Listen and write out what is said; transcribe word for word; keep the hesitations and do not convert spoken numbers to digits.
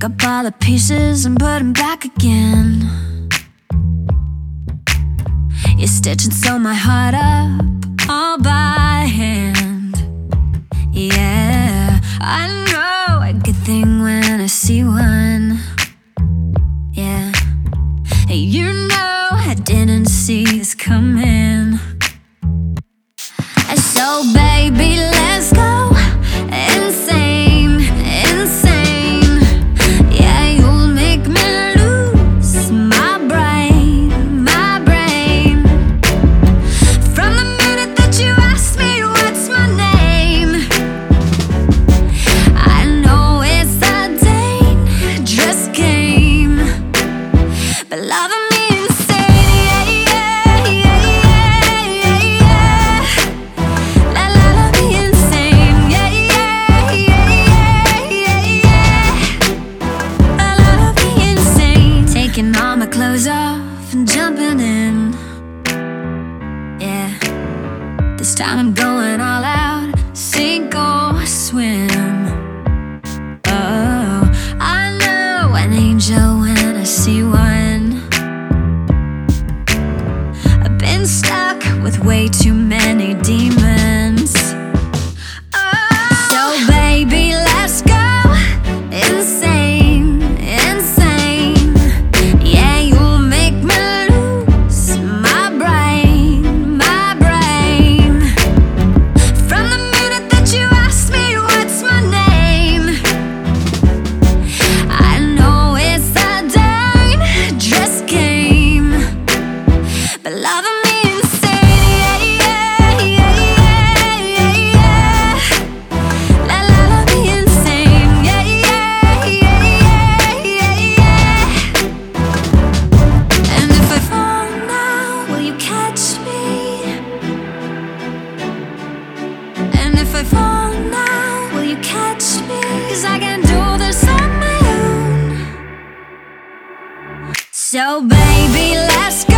Pick up all the pieces and put them back again. You stitch and sew my heart up all by hand. Yeah, I know a good thing when I see one. Yeah, you know I didn't see this coming. So baby, let's go insane, insane. Yeah, you'll make me lose my brain, my brain. From the minute that you asked me what's my name, I know it's a dangerous game, but loving me insane, yeah, yeah, yeah, yeah, yeah, yeah. La la la me insane, yeah, yeah, yeah, yeah, yeah, yeah. La la la me insane. Taking all my clothes off and jumping in. Yeah, this time I'm going all out, sink or swim. Oh, I know an angel when I see one. I've been stuck with way too many demons. Oh, so baby, let's go insane, insane. Yeah, you'll make me lose my brain, my brain. From the minute that you asked me what's my name, I know it's a dangerous game, but loving me insane, yeah, yeah, yeah, yeah, yeah, yeah. La la la me insane, yeah, yeah, yeah, yeah, yeah, yeah. And if I fall now, will you catch me? And if I fall now, will you catch me? 'Cause I can do this on my own. So baby, let's